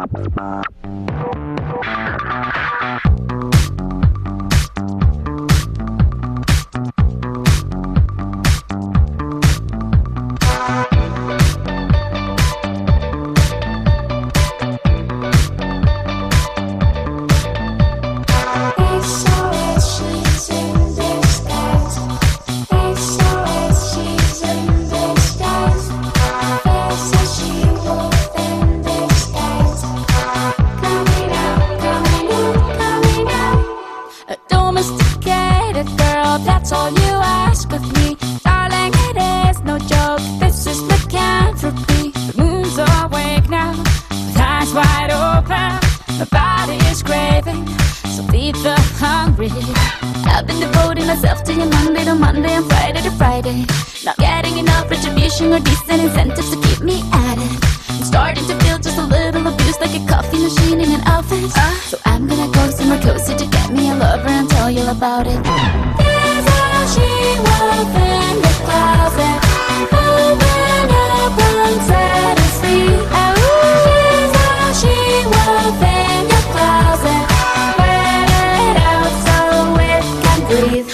That's all you ask of me, darling, it is no joke. This is lycanthropy. The moon's awake now, with eyes wide open. My body is craving, so feed the hungry. I've been devoting myself to you Monday to Monday and Friday to Friday. Not getting enough retribution or decent incentives to keep me at it. I'm starting to feel just a little abused, like a coffee machine in an office. So I'm gonna go somewhere cozy to get me a lover and tell you about it. She wolf in the closet, moving up unset and free. She's a she wolf in your closet, wear it out so it can breathe.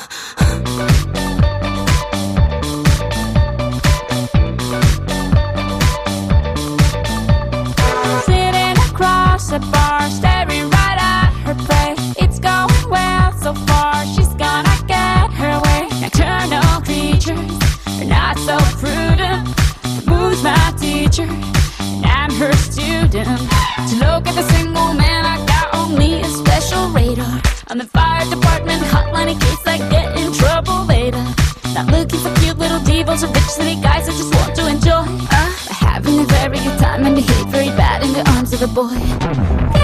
Sitting across the bar, staring right at her prey. It's going well so far, she's gonna get her way. Nocturnal creatures are not so prudent. The moon's my teacher, and I'm her student. To look at the single man, I got only a special radar. On the fire department hotline in case I get in trouble later. Not looking for cute little divas or rich city guys, I just want to enjoy having a very good time and behave very bad in the arms of a boy.